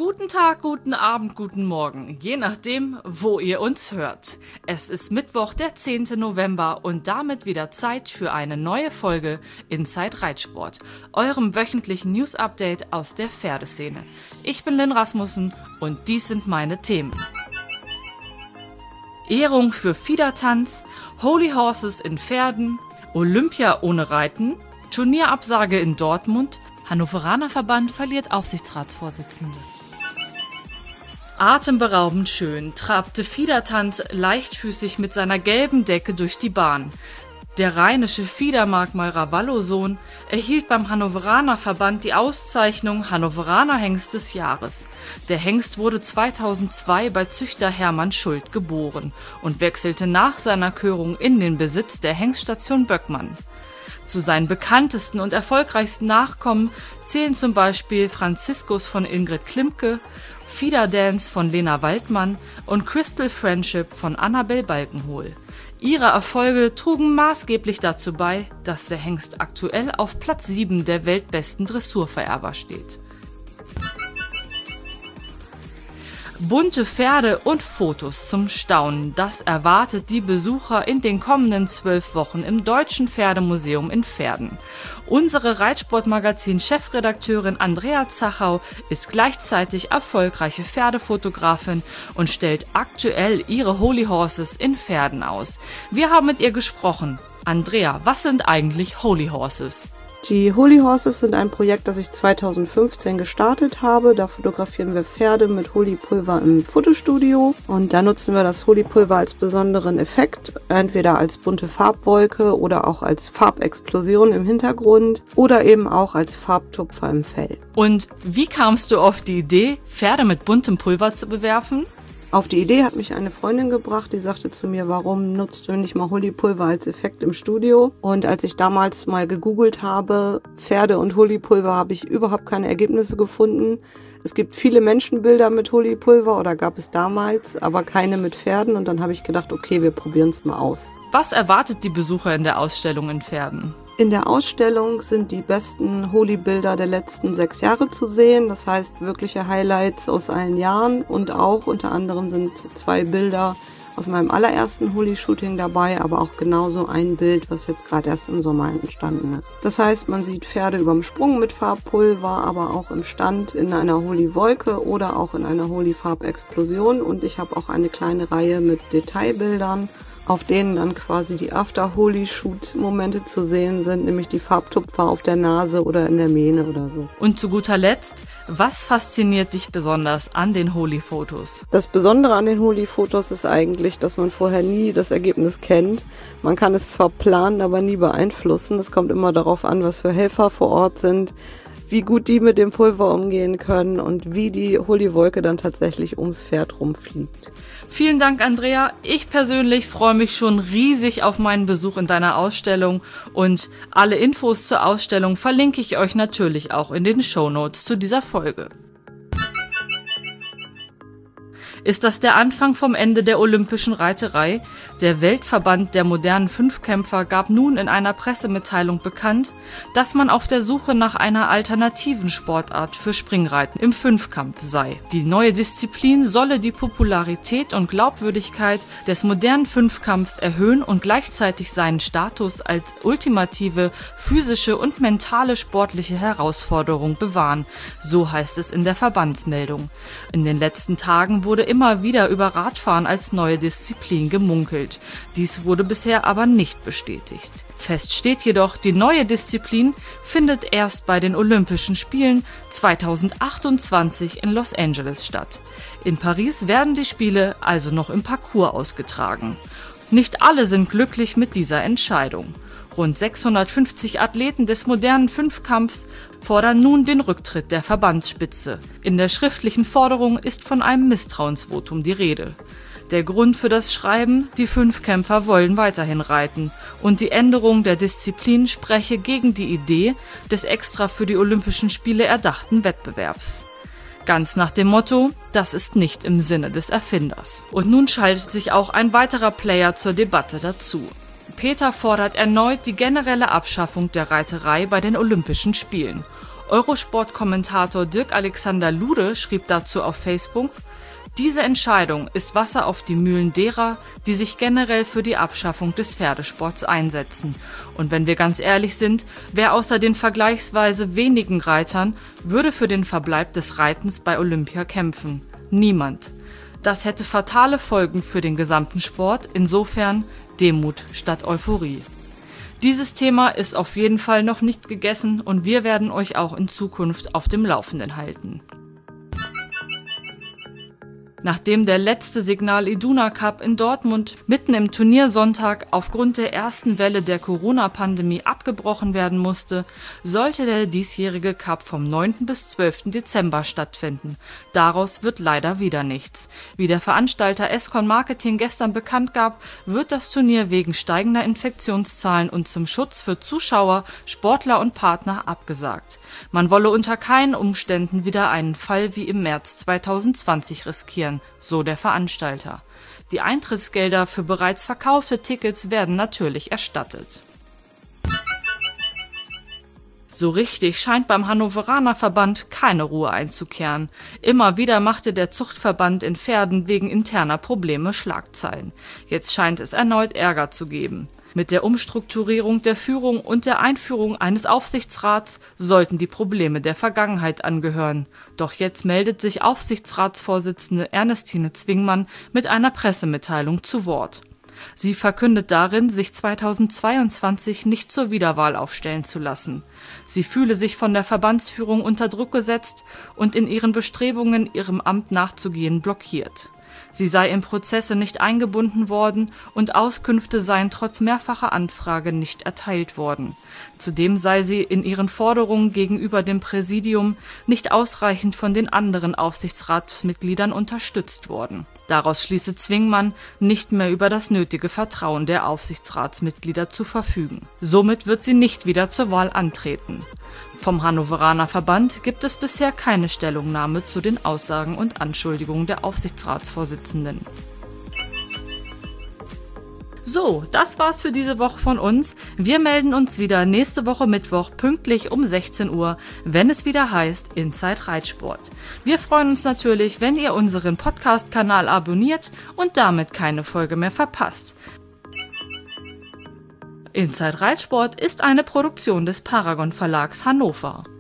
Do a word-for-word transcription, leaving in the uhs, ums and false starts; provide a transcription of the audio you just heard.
Guten Tag, guten Abend, guten Morgen, je nachdem, wo ihr uns hört. Es ist Mittwoch, der zehnte November und damit wieder Zeit für eine neue Folge Inside Reitsport, eurem wöchentlichen News-Update aus der Pferdeszene. Ich bin Lynn Rasmussen und dies sind meine Themen. Ehrung für Fiedertanz, Holy Horses in Pferden, Olympia ohne Reiten, Turnierabsage in Dortmund, Hannoveraner Verband verliert Aufsichtsratsvorsitzende. Atemberaubend schön trabte Fiedertanz leichtfüßig mit seiner gelben Decke durch die Bahn. Der rheinische Fiedermark Ravallo-Sohn erhielt beim Hannoveraner Verband die Auszeichnung Hannoveraner Hengst des Jahres. Der Hengst wurde zweitausendzwei bei Züchter Hermann Schuld geboren und wechselte nach seiner Körung in den Besitz der Hengststation Böckmann. Zu seinen bekanntesten und erfolgreichsten Nachkommen zählen zum Beispiel Franziskus von Ingrid Klimke, Fieder Dance von Lena Waldmann und Crystal Friendship von Annabel Balkenhol. Ihre Erfolge trugen maßgeblich dazu bei, dass der Hengst aktuell auf Platz sieben der weltbesten Dressurvererber steht. Bunte Pferde und Fotos zum Staunen, das erwartet die Besucher in den kommenden zwölf Wochen im Deutschen Pferdemuseum in Pferden. Unsere Reitsportmagazin-Chefredakteurin Andrea Zachau ist gleichzeitig erfolgreiche Pferdefotografin und stellt aktuell ihre Holy Horses in Pferden aus. Wir haben mit ihr gesprochen. Andrea, was sind eigentlich Holy Horses? Die Holy Horses sind ein Projekt, das ich zweitausendfünfzehn gestartet habe. Da fotografieren wir Pferde mit Holy-Pulver im Fotostudio und da nutzen wir das Holy-Pulver als besonderen Effekt, entweder als bunte Farbwolke oder auch als Farbexplosion im Hintergrund oder eben auch als Farbtupfer im Fell. Und wie kamst du auf die Idee, Pferde mit buntem Pulver zu bewerfen? Auf die Idee hat mich eine Freundin gebracht, die sagte zu mir, warum nutzt du nicht mal Holy-Pulver als Effekt im Studio? Und als ich damals mal gegoogelt habe, Pferde und Holy-Pulver, habe ich überhaupt keine Ergebnisse gefunden. Es gibt viele Menschenbilder mit Holy-Pulver oder gab es damals, aber keine mit Pferden. Und dann habe ich gedacht, okay, wir probieren es mal aus. Was erwartet die Besucher in der Ausstellung in Pferden? In der Ausstellung sind die besten Holy-Bilder der letzten sechs Jahre zu sehen. Das heißt, wirkliche Highlights aus allen Jahren. Und auch unter anderem sind zwei Bilder aus meinem allerersten Holy-Shooting dabei, aber auch genauso ein Bild, was jetzt gerade erst im Sommer entstanden ist. Das heißt, man sieht Pferde überm Sprung mit Farbpulver, aber auch im Stand in einer Holy-Wolke oder auch in einer Holy-Farbexplosion. Und ich habe auch eine kleine Reihe mit Detailbildern, auf denen dann quasi die After-Holy-Shoot-Momente zu sehen sind, nämlich die Farbtupfer auf der Nase oder in der Mähne oder so. Und zu guter Letzt, was fasziniert dich besonders an den Holy-Fotos? Das Besondere an den Holy-Fotos ist eigentlich, dass man vorher nie das Ergebnis kennt. Man kann es zwar planen, aber nie beeinflussen. Es kommt immer darauf an, was für Helfer vor Ort sind, wie gut die mit dem Pulver umgehen können und wie die Holy-Wolke dann tatsächlich ums Pferd rumfliegt. Vielen Dank, Andrea. Ich persönlich freue mich schon riesig auf meinen Besuch in deiner Ausstellung und alle Infos zur Ausstellung verlinke ich euch natürlich auch in den Shownotes zu dieser Folge. Ist das der Anfang vom Ende der olympischen Reiterei? Der Weltverband der modernen Fünfkämpfer gab nun in einer Pressemitteilung bekannt, dass man auf der Suche nach einer alternativen Sportart für Springreiten im Fünfkampf sei. Die neue Disziplin solle die Popularität und Glaubwürdigkeit des modernen Fünfkampfs erhöhen und gleichzeitig seinen Status als ultimative physische und mentale sportliche Herausforderung bewahren, so heißt es in der Verbandsmeldung. In den letzten Tagen wurde immer wieder über Radfahren als neue Disziplin gemunkelt. Dies wurde bisher aber nicht bestätigt. Fest steht jedoch, die neue Disziplin findet erst bei den Olympischen Spielen zweitausendachtundzwanzig in Los Angeles statt. In Paris werden die Spiele also noch im Parcours ausgetragen. Nicht alle sind glücklich mit dieser Entscheidung. Rund sechshundertfünfzig Athleten des modernen Fünfkampfs fordern nun den Rücktritt der Verbandsspitze. In der schriftlichen Forderung ist von einem Misstrauensvotum die Rede. Der Grund für das Schreiben: Die Fünfkämpfer wollen weiterhin reiten und die Änderung der Disziplin spreche gegen die Idee des extra für die Olympischen Spiele erdachten Wettbewerbs. Ganz nach dem Motto: Das ist nicht im Sinne des Erfinders. Und nun schaltet sich auch ein weiterer Player zur Debatte dazu. Peter fordert erneut die generelle Abschaffung der Reiterei bei den Olympischen Spielen. Eurosport-Kommentator Dirk-Alexander Lude schrieb dazu auf Facebook: Diese Entscheidung ist Wasser auf die Mühlen derer, die sich generell für die Abschaffung des Pferdesports einsetzen. Und wenn wir ganz ehrlich sind, wer außer den vergleichsweise wenigen Reitern würde für den Verbleib des Reitens bei Olympia kämpfen? Niemand. Das hätte fatale Folgen für den gesamten Sport, insofern Demut statt Euphorie. Dieses Thema ist auf jeden Fall noch nicht gegessen und wir werden euch auch in Zukunft auf dem Laufenden halten. Nachdem der letzte Signal Iduna Cup in Dortmund mitten im Turniersonntag aufgrund der ersten Welle der Corona-Pandemie abgebrochen werden musste, sollte der diesjährige Cup vom neunten bis zwölften Dezember stattfinden. Daraus wird leider wieder nichts. Wie der Veranstalter Escon Marketing gestern bekannt gab, wird das Turnier wegen steigender Infektionszahlen und zum Schutz für Zuschauer, Sportler und Partner abgesagt. Man wolle unter keinen Umständen wieder einen Fall wie im März zweitausendzwanzig riskieren, so der Veranstalter. Die Eintrittsgelder für bereits verkaufte Tickets werden natürlich erstattet. So richtig scheint beim Hannoveraner Verband keine Ruhe einzukehren. Immer wieder machte der Zuchtverband in Pferden wegen interner Probleme Schlagzeilen. Jetzt scheint es erneut Ärger zu geben. Mit der Umstrukturierung der Führung und der Einführung eines Aufsichtsrats sollten die Probleme der Vergangenheit angehören. Doch jetzt meldet sich Aufsichtsratsvorsitzende Ernestine Zwingmann mit einer Pressemitteilung zu Wort. Sie verkündet darin, sich zweitausendzweiundzwanzig nicht zur Wiederwahl aufstellen zu lassen. Sie fühle sich von der Verbandsführung unter Druck gesetzt und in ihren Bestrebungen, ihrem Amt nachzugehen, blockiert. Sie sei in Prozesse nicht eingebunden worden und Auskünfte seien trotz mehrfacher Anfrage nicht erteilt worden. Zudem sei sie in ihren Forderungen gegenüber dem Präsidium nicht ausreichend von den anderen Aufsichtsratsmitgliedern unterstützt worden. Daraus schließe Zwingmann, nicht mehr über das nötige Vertrauen der Aufsichtsratsmitglieder zu verfügen. Somit wird sie nicht wieder zur Wahl antreten. Vom Hannoveraner Verband gibt es bisher keine Stellungnahme zu den Aussagen und Anschuldigungen der Aufsichtsratsvorsitzenden. So, das war's für diese Woche von uns. Wir melden uns wieder nächste Woche Mittwoch pünktlich um sechzehn Uhr, wenn es wieder heißt Inside Reitsport. Wir freuen uns natürlich, wenn ihr unseren Podcast-Kanal abonniert und damit keine Folge mehr verpasst. Inside Reitsport ist eine Produktion des Paragon Verlags Hannover.